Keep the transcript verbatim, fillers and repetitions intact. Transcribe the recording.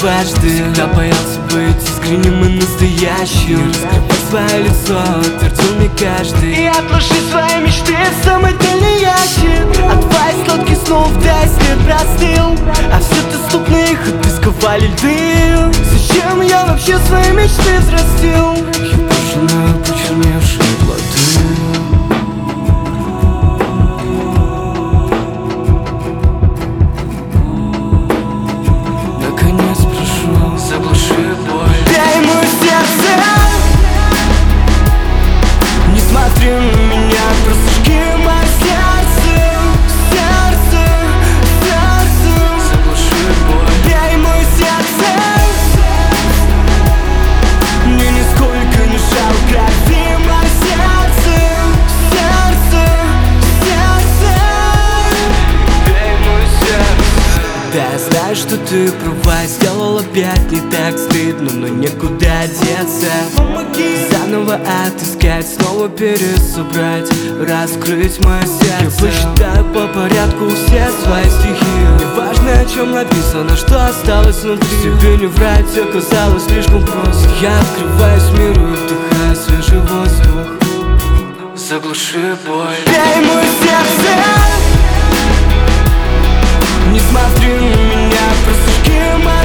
дважды. Всегда боялся быть искренним и настоящим. Раскрывай свое лицо, твердил мне каждый. И отложи свои мечты в самый дальний ящик. А твои сладкие снов дай след простыл. А все доступные ходы сковали льды. Зачем я вообще свои мечты взрастил? Я похож на почерневшие плоды. Наконец пришел, заглуши боль. Дай мое сердце, не смотри на меня, просто жги мое сердце. Сердце, сердце, заглуши боль. Дай мое сердце, мне нисколько не жалко. Дай мое сердце, сердце, сердце. Дай мое сердце. Да, я знаю, что ты права, сделал опять не так стыдно, но некуда деться. Помоги заново отыскать, снова пересобрать, раскрыть мое сердце. Я посчитаю по порядку все свои стихи. Неважно, о чем написано, что осталось внутри. Тебе не врать оказалось слишком просто. Я открываюсь миру и вдыхаю свежий воздух. Заглуши боль. Дай мое сердце, не смотри на меня, просто жги мое